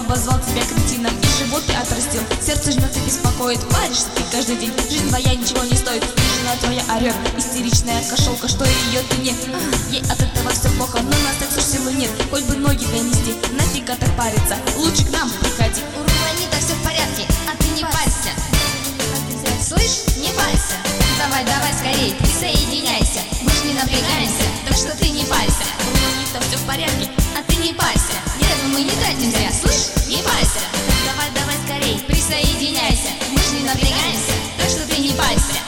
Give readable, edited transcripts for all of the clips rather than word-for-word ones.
обозвал тебя кретином, и живот ты отрастил. Сердце жмет и беспокоит, паришься ты каждый день. Жизнь твоя ничего не стоит, и жена твоя орет. Истеричная кошелка, что ее ты нет. Ей от этого все плохо, но на секс уж силы нет. Хоть бы ноги донести, нафига так париться, лучше к нам приходи. У Руланита все в порядке, а ты не парься. Слышь, не парься. Давай, давай скорей, присоединяйся. Мы ж не напрягаемся, так что ты не парься. У Руланита все в порядке, а ты не парься. Нервы мы не тратим зря, слышь, не парься. давай, давай скорей. Присоединяйся, мы ж не напрягаемся, так что ты не парься.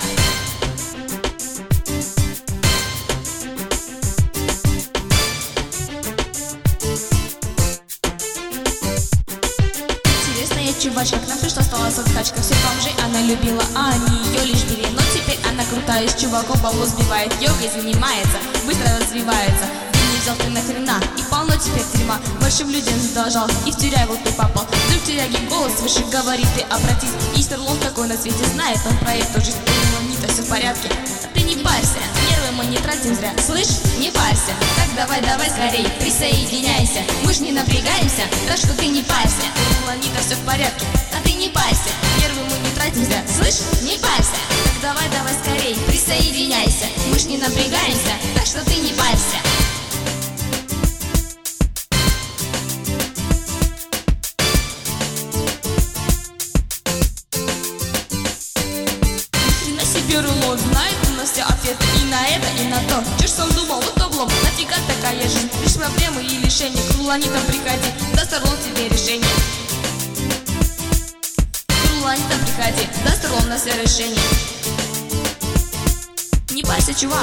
Интересная чувачка, к нам пришла, стала соскачка. Всех бомжей она любила, а они ее лишь били. Но теперь она крутая, с чуваком бабло сбивает. Йогой занимается, быстро развивается. Ты не взял ты нахрена, и полно теперь дерьма. Большим людям задолжал, и в тюрягу ты попал. Вдруг тюряги голос выше говорит, ты обратись. Есть Орлов такой на свете, знает он про эту жизнь. Руланита все в порядке, а ты не парься. Нервы мы не тратим зря, слышь, не парься. Так давай, давай скорей, присоединяйся. Мы ж не напрягаемся, так что ты не парься. Руланита все в порядке, а ты не парься. Нервы мы не тратим зря, слышь, не парься. Так давай, давай скорей, присоединяйся. Мы ж не напрягаемся, так что ты не парься. Рулон знает у нас все ответы и на это, и на то. Че ж сам думал, вот облом, нафига такая жизнь? Лишь проблемы и лишения, к Руланитам приходи, даст Орлон тебе решение. К Руланитам приходи, даст Орлон на все решение. Не парься, чувак,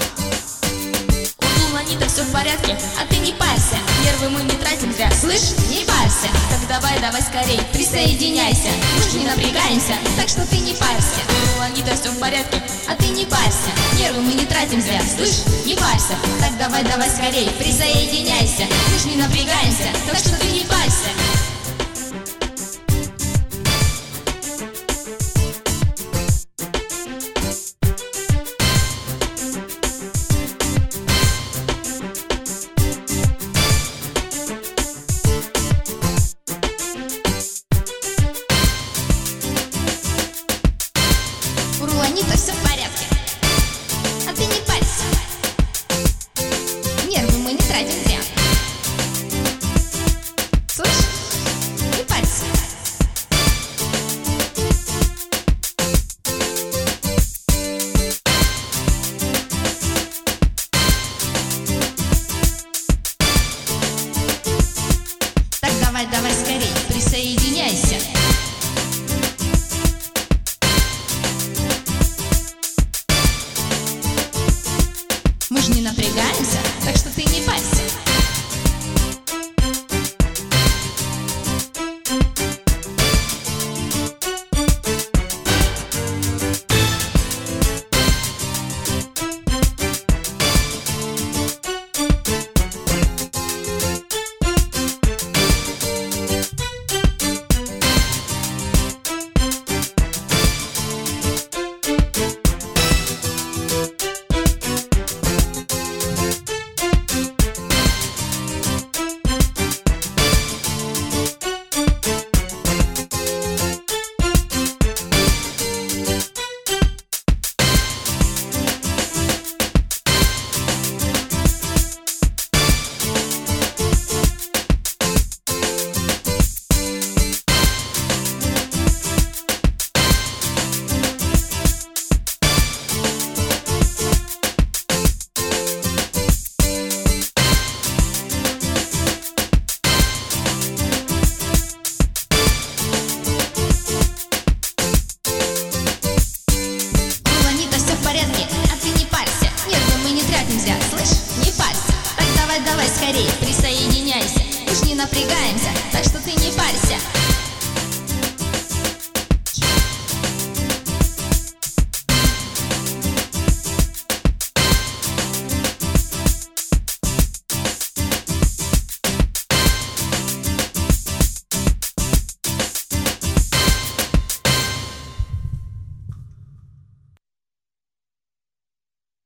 у Руланита все в порядке, а ты не парься. Нервы мы не тратим зря, слышь, не парься. Так давай, давай скорей, присоединяйся. Мы ж не напрягаемся, так что ты не парься. У Руланита все в порядке, а ты не парься. Нервы мы не тратим зря, слышь, не парься. Так давай, давай скорей, присоединяйся. Мы ж не напрягаемся, так что ты не парься. У Руланита все в порядке, а ты не парься. Нервы мы не тратим зря. Слышь, не парься. Так давай, давай скорей, присоединяйся. Мы ж не напрягаемся,